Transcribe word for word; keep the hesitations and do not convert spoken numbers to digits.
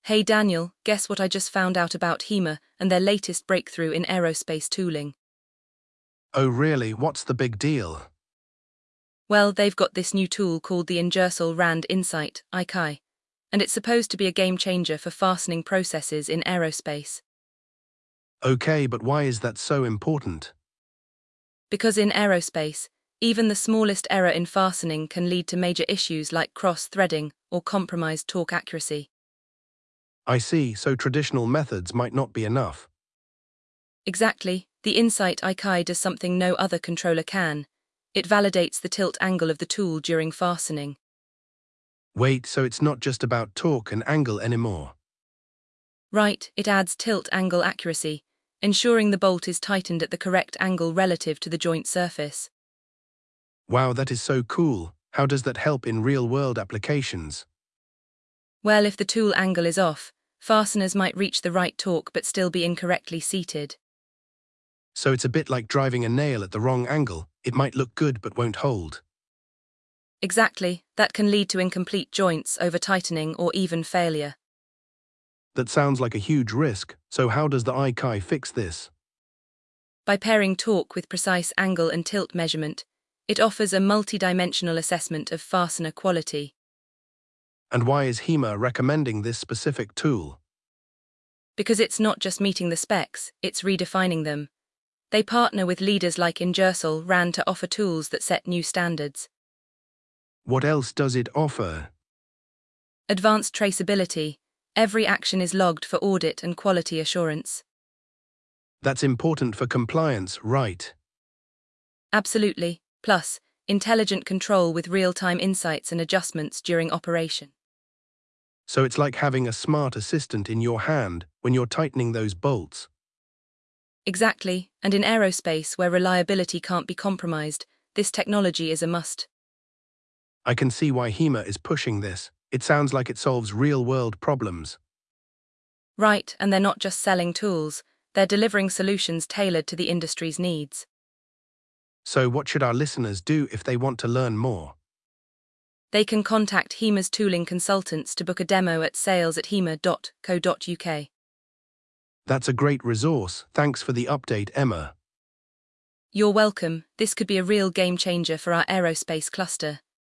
Hey Daniel, guess what I just found out about HEMA and their latest breakthrough in aerospace tooling? Oh really, what's the big deal? Well, they've got this new tool called the Ingersoll Rand Insight, I C I, and it's supposed to be a game changer for fastening processes in aerospace. Okay, but why is that so important? Because in aerospace, even the smallest error in fastening can lead to major issues like cross-threading or compromised torque accuracy. I see, so traditional methods might not be enough. Exactly, the Insight I C I does something no other controller can. It validates the tilt angle of the tool during fastening. Wait, so it's not just about torque and angle anymore. Right, it adds tilt angle accuracy, ensuring the bolt is tightened at the correct angle relative to the joint surface. Wow, that is so cool. How does that help in real-world applications? Well, if the tool angle is off, fasteners might reach the right torque but still be incorrectly seated. So it's a bit like driving a nail at the wrong angle. It might look good but won't hold. Exactly, that can lead to incomplete joints, over-tightening, or even failure. That sounds like a huge risk, so how does the I C I fix this? By pairing torque with precise angle and tilt measurement, it offers a multi-dimensional assessment of fastener quality. And why is HEMA recommending this specific tool? Because it's not just meeting the specs, it's redefining them. They partner with leaders like Ingersoll Rand to offer tools that set new standards. What else does it offer? Advanced traceability. Every action is logged for audit and quality assurance. That's important for compliance, right? Absolutely. Plus, intelligent control with real-time insights and adjustments during operation. So it's like having a smart assistant in your hand when you're tightening those bolts. Exactly, and in aerospace where reliability can't be compromised, this technology is a must. I can see why HEMA is pushing this. It sounds like it solves real-world problems. Right, and they're not just selling tools, they're delivering solutions tailored to the industry's needs. So what should our listeners do if they want to learn more? They can contact HEMA's tooling consultants to book a demo at sales at hema dot co dot uk. That's a great resource. Thanks for the update, Emma. You're welcome, this could be a real game changer for our aerospace cluster.